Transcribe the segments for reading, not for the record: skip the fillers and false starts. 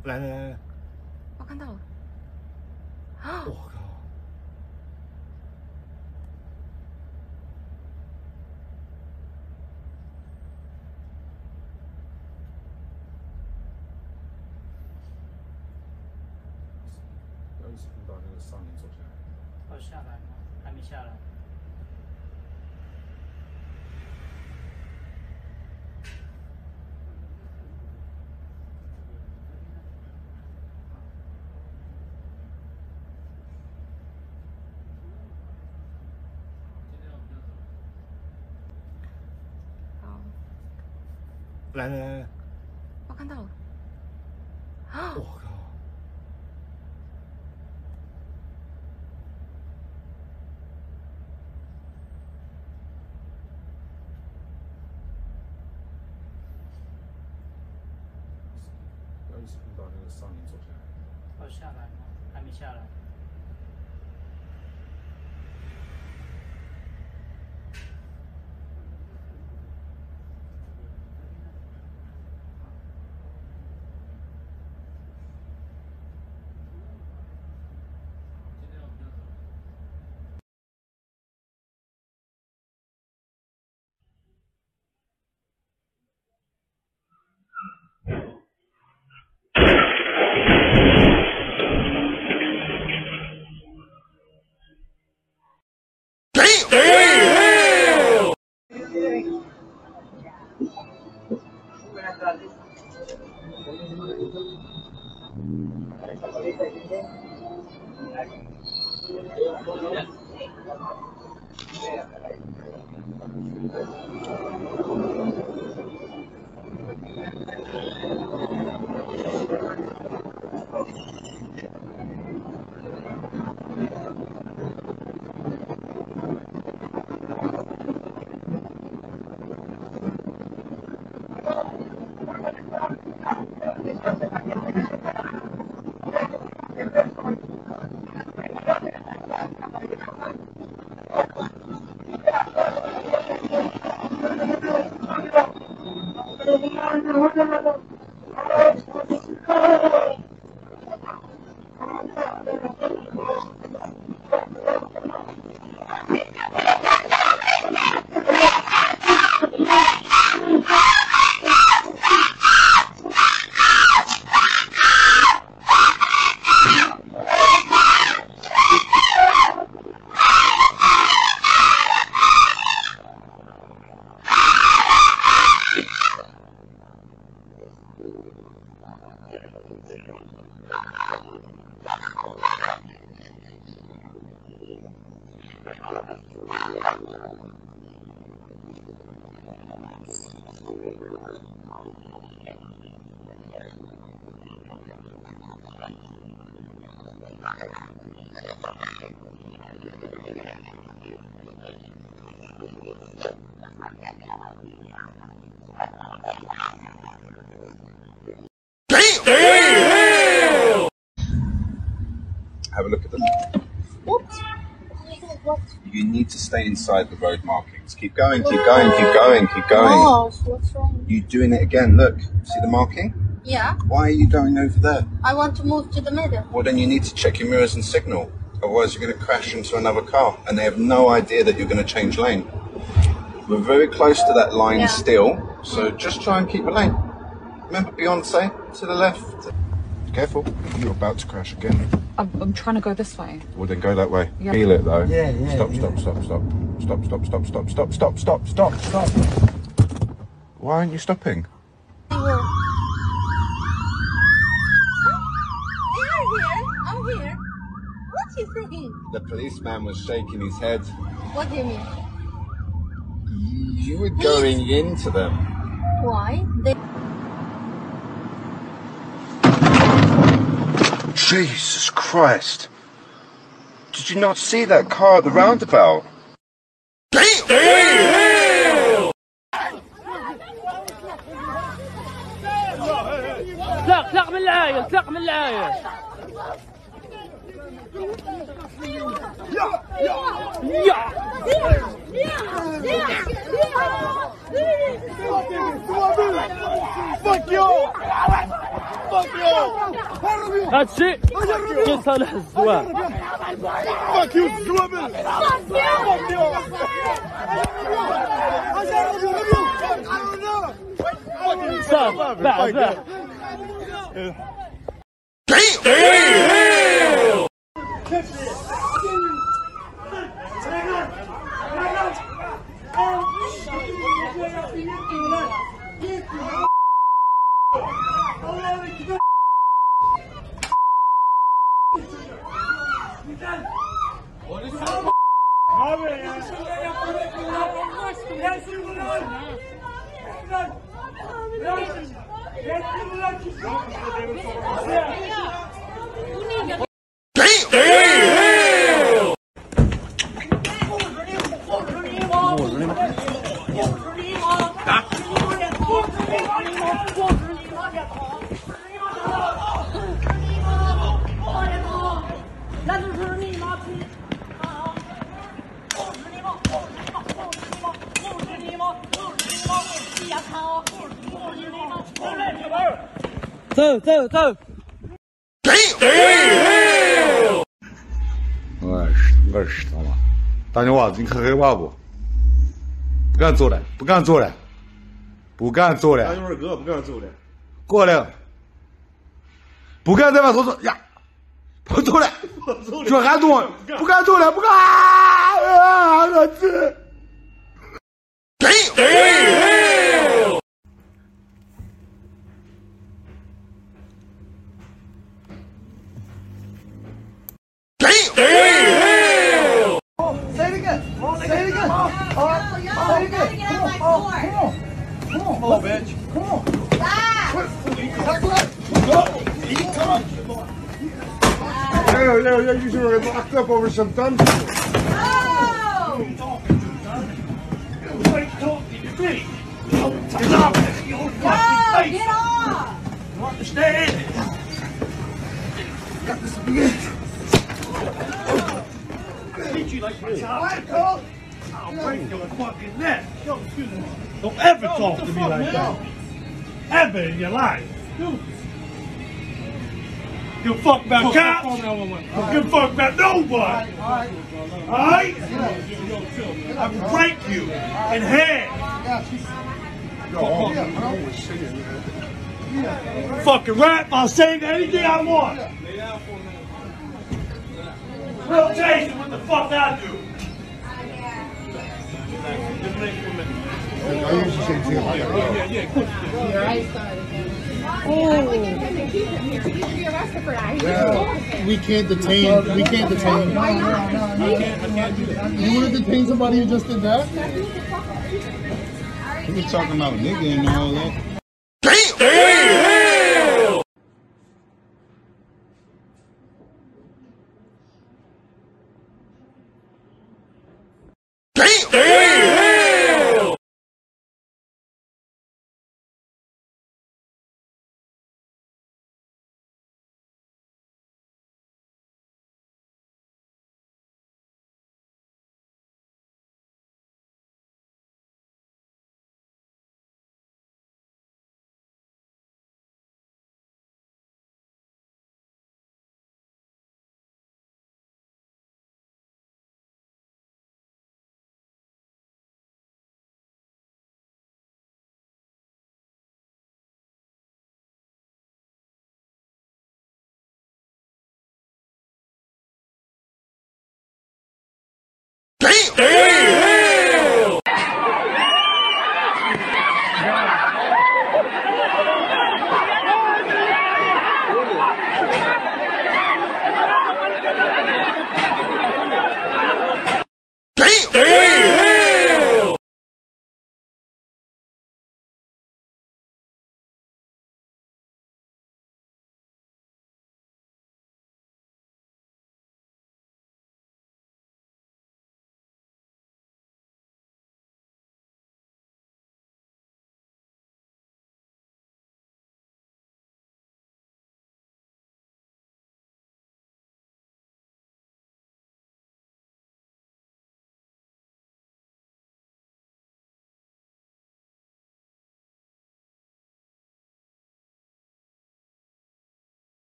来来来来， 我看到了。 啊！我靠！要一直把那个少年走下来。 要下来吗？还没下来。 来来来来， 我看到了。 啊！我靠！要一直把那个少年走下来。 要下来吗？还没下来。 Have a look at them. What? What? You need to stay inside the road markings. Keep going, keep going, keep going, keep going. Oh, what's wrong? You're doing it again. Look, see the marking? Yeah, Why are you going over there? I want to move to the middle. Well, then you need to check your mirrors and signal. Otherwise, you're going to crash into another car, and they have no idea that you're going to change lane. We're very close to that line still, so just try and keep a lane. Remember Beyonce? To the left. Careful, you're about to crash again. I'm trying to go this way. Well, then go that way. Yeah. Feel it, though. Yeah. Stop, stop, stop, stop. Stop, stop, stop, stop, stop, stop, stop, stop, stop. Why aren't you stopping? They are here. I'm here. What do you think? The policeman was shaking his head. What do you mean? You were going into them. Why? Jesus Christ. Did you not see that car at the roundabout? اطلق من العاية اطلق من العاية Fuck you! هادشي كيصالح الزواج. Fuck you, Zwibbel! Fuck you! صافي بعد走走走。 我是他妈，大牛娃子，你可害怕不？不敢走了，不敢走了，不敢走了。大牛二哥不敢走了，过来，不敢再往头走呀，不走了，这还动，不敢走了，不敢，我去。 Oh, bitch. Come on. Yeah, you should have locked up over some dumb shit. Get off! Understand? Got this again. Treat you like my child. I'll break your fucking neck. Don't ever talk to me like that. Ever in your life. Give a fuck about cops. Don't give a fuck about nobody. Alright? I will break you in half. Fucking rap, I'll say anything I want. Real Jason, what the fuck I do? I usually say We can't detain. We can't detain. You want to detain somebody who just did that? He was talking about nigga and all that.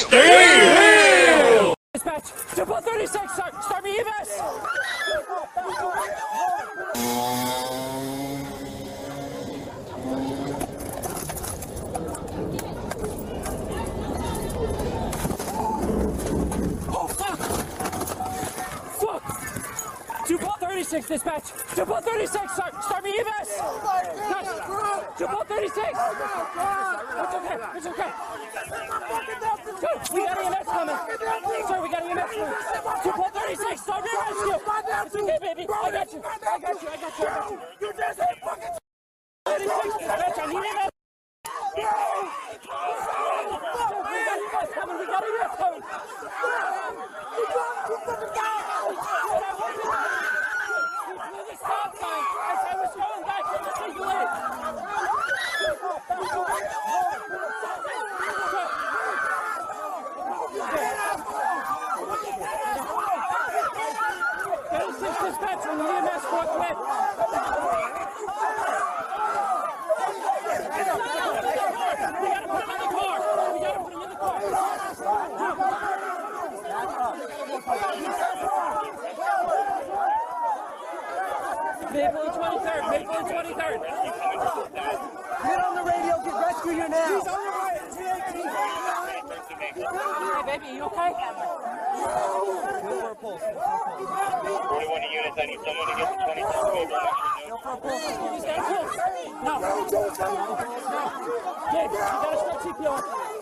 Damn! Dispatch, Depot 36, start me EMS! Oh, fuck! Fuck! Depot 36, dispatch! Depot 36, start me EMS! Depot 36! It's okay, it's okay. Sir, we got EMS coming. Sir, we got EMS coming. Depot 36, start me rescue! It's okay, baby. I got you. You just hit fucking 36, dispatch, I need EMS! We got EMS coming, we got EMS coming! Stop sign! As I was going back to the single lane! Dispatch on the EMS forklift! We gotta put him in the car! We gotta put him in the car! Maple 23rd, Maple 23rd. Get on the radio, get rescue here now. He's on the way. Hey, baby, you okay? 41 units, I need someone to get the 23rd Maple. Can you stand close? No. Dave, you gotta start CPR.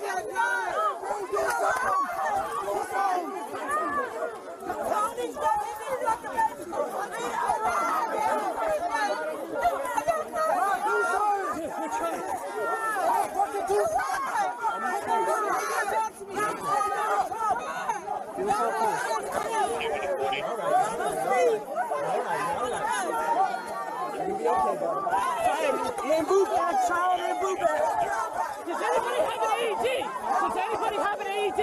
And move back, child, and move back. Does anybody have an AED? Does anybody have an AED?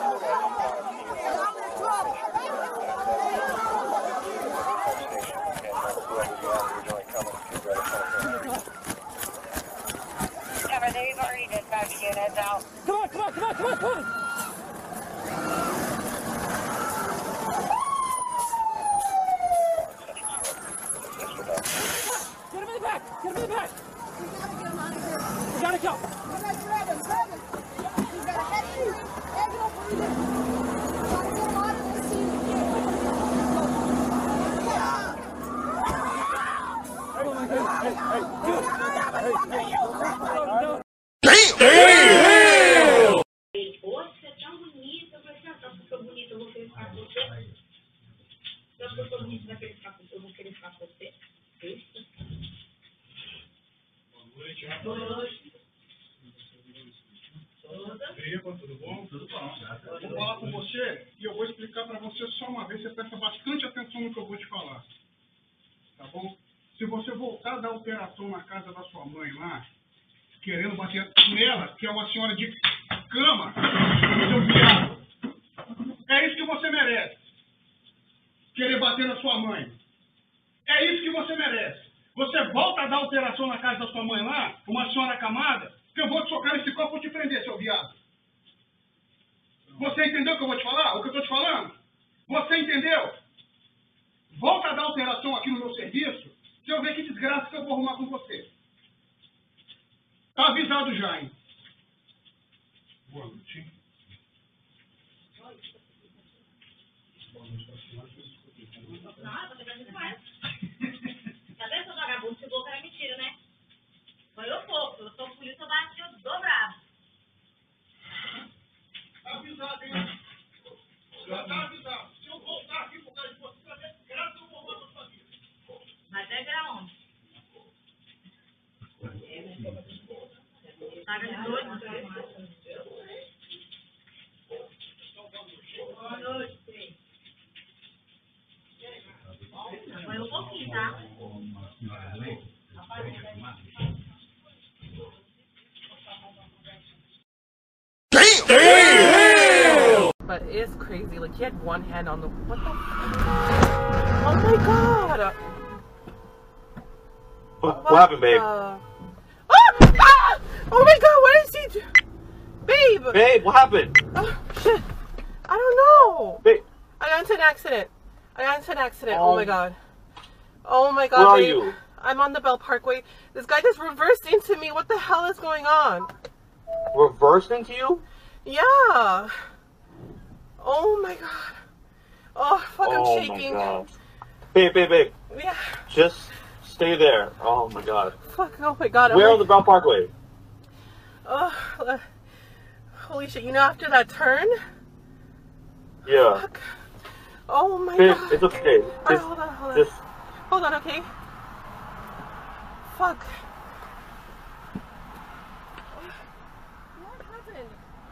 Cover, they've already dispatched units out. Come on, come on, come on, come on, come on! Get him in the back! Get him in the back! We gotta go! Você é tão bonita, eu falei assim, tá super bonita, eu vou querer ficar com você. Se eu sou bonita, vai querer ficar com você, eu vou querer ficar com você. Boa noite. Tudo bom? Tudo bom. Vou falar com você e eu vou explicar para você só uma vez. Você presta bastante atenção no que eu vou te falar. Tá bom? Se você voltar a dar operação na casa da sua mãe lá, querendo bater nela, que é uma senhora de cama, seu viado, é isso que você merece. Querer bater na sua mãe. É isso que você merece. Você volta a dar operação na casa da sua mãe lá, uma senhora acamada, que eu vou te socar nesse copo e te prender, seu viado. Você entendeu o que eu vou te falar? O que eu estou te falando? Você entendeu? Volta a dar alteração aqui no meu serviço, se eu ver que desgraça que eu vou arrumar com você. Tá avisado já, hein? Boa noite. Boa noite pra senhora. Nossa, você vai muito mais. Tá vendo, seu vagabundo? Se boca era mentira, né? Foi eu pouco. Eu sou polícia, eu bati dobrado. Tá avisado, hein? Já tá avisado. Se eu voltar aqui por causa de você, vai ver desgraça que eu vou arrumar com a sua vida. Mas é pra onde? Paga de dois? Boa noite. Foi um pouquinho, tá? But it's crazy. Like, he had one hand on the... What the... Oh my god! What happened, babe? Oh my god, what is he doing? Babe! Babe, what happened? shit. I don't know. Babe. I got into an accident. Oh my god. Oh my god, Where are babe. you? I'm on the Bell Parkway. This guy just reversed into me. What the hell is going on? Reversed into you? Yeah. Oh my god. Oh, fuck, I'm shaking. My god. Babe. Yeah. Just stay there. Oh my god. Fuck, oh my god. Where on the Bell Parkway? Oh, holy shit. You know, after that turn? Yeah. Fuck. Oh my babe, god. it's okay. Alright, hold on. Hold on, okay? Fuck. What happened?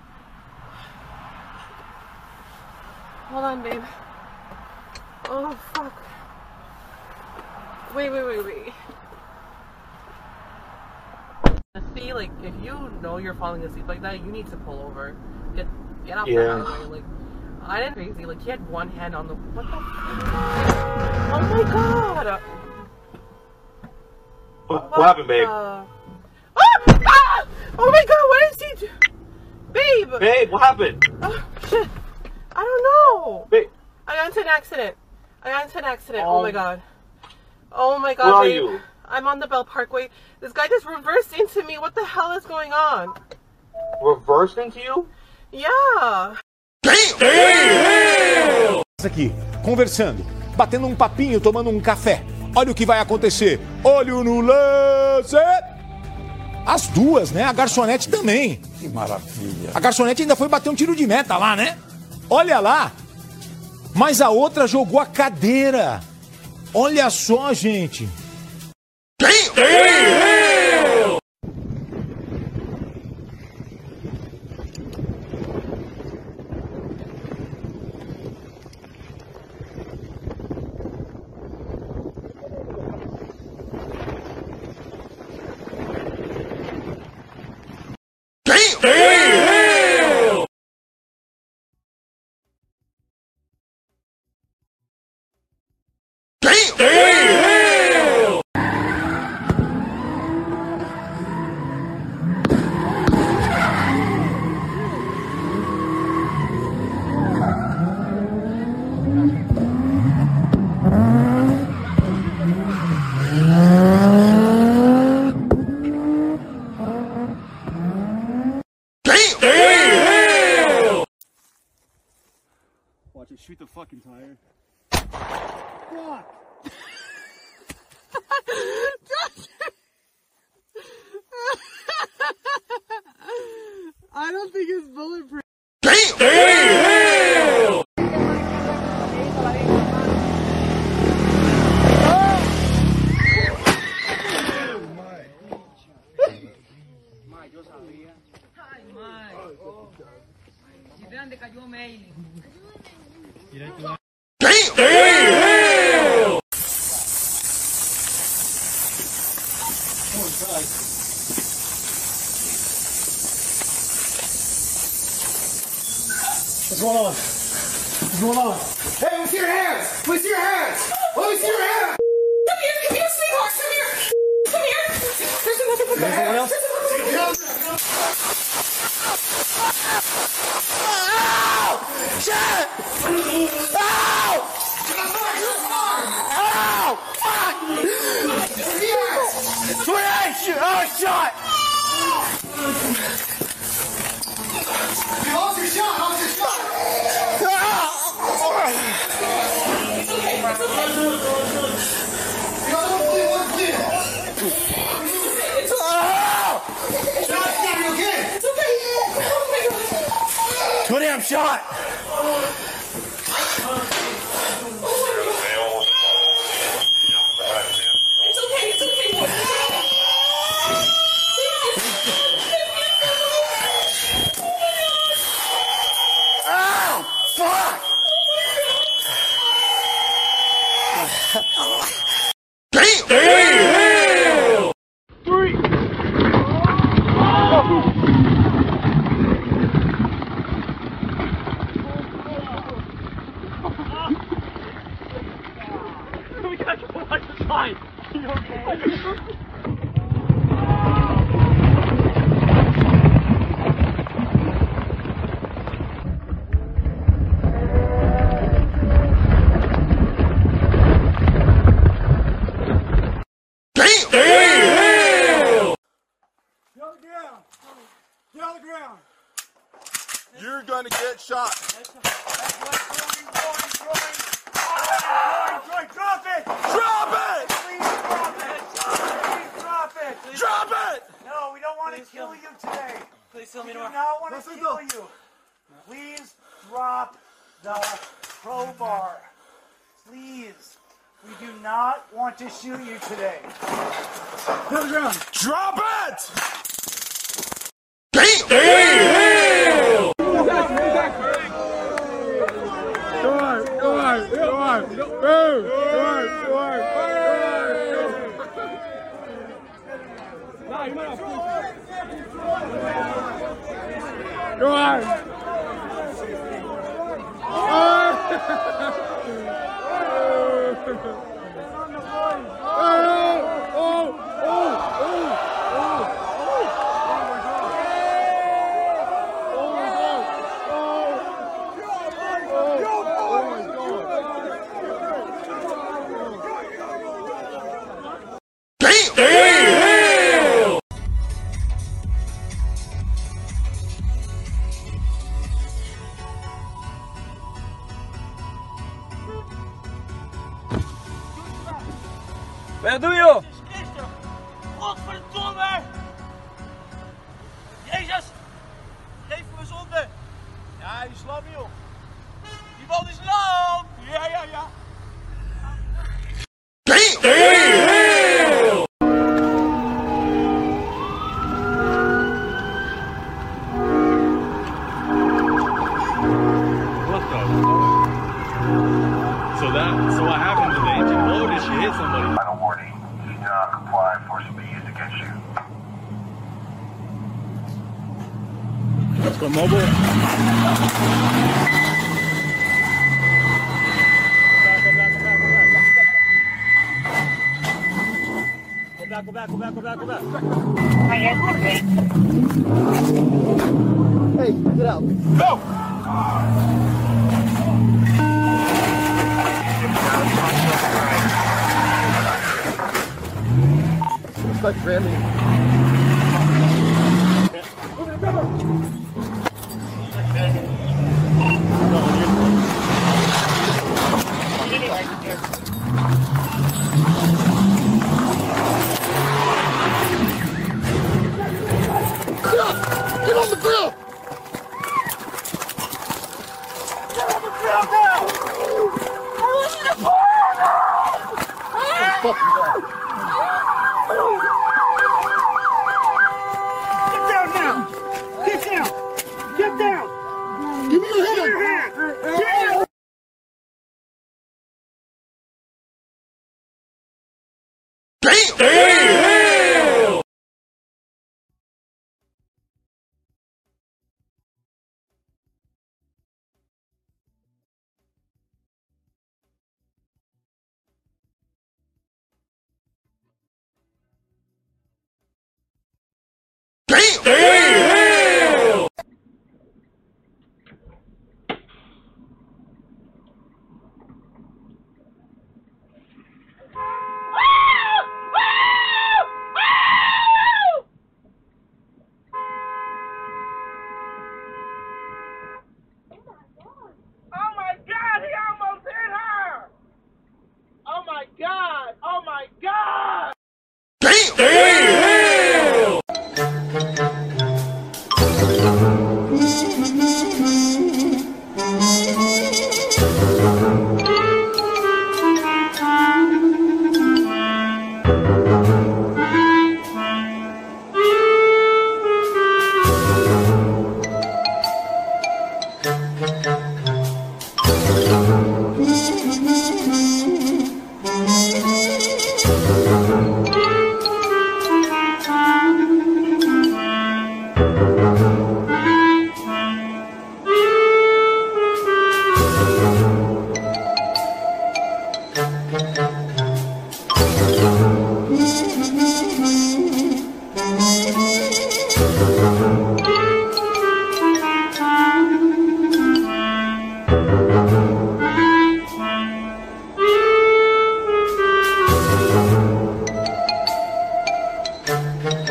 Hold on, babe. Oh, fuck. Wait. See, like, if you know you're falling asleep like that, you need to pull over. Get off the highway. Like, I didn't crazy. Like, he had one hand on the. What the? Oh my god! What happened, babe? Oh my god! What is he do? Babe! Babe, what happened? Oh shit! I don't know. Babe. I got into an accident. Oh my god. Oh my god, Where are babe. you? I'm on the Bell Parkway. This guy just reversed into me. What the hell is going on? Reversed into you? Yeah. Aqui, conversando, batendo um papinho, tomando um café. Olha o que vai acontecer. Olho no lance. As duas, né? A garçonete também. Que maravilha. A garçonete ainda foi bater um tiro de meta lá, né? Olha lá. Mas a outra jogou a cadeira. Olha só, gente. Watch it shoot the fucking tire. Fuck! I don't think it's bulletproof. Grande cayó mail. What's going on? What's going on? Hey, let me see your hands! Let me see your hands! Let me see your hands! Come here, sweetheart! Come here! Come here! There's another one. There's someone else? Ow! Shit! Ow! Ow! Fuck! Sweet! Oh, shot! Hold your shot! Hold your shot! It's okay. It's okay. Too damn shot! It's okay. It's okay. Ow! Fuck! Damn! 3! We gotta go like the sign. You okay? shot. Drop it! Drop it! Please drop it! Please drop it! Drop it! No, we don't want to kill you today. Please tell me We do more. not want to kill you. Please drop the crowbar. Please. We do not want to shoot you today. Put the ground. Drop it! Damn! Go on. Wat doe je? Godverdomme! Jezus! Geef me zonde! Ja, die is lam, joh. Die bal is lam! Ja. So what happened? Did the engine blow? Did she hit somebody? Final warning. If you do not comply, force will be used against you. Let's go mobile. Go back. Hey, get out. Go! It's like Randy. Get on the grill! Get on the grill now! I want you to fire now! Get down now! Get down! Get down! Give me your hand! Get down!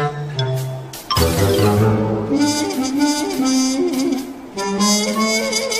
Thank you.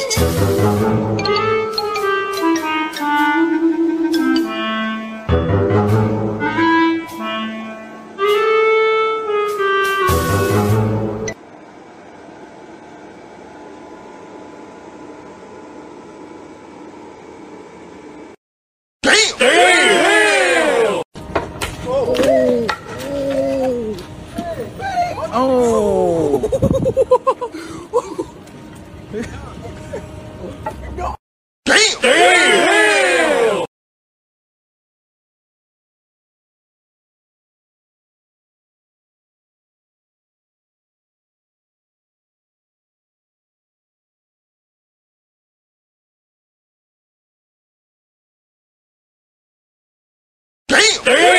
Damn!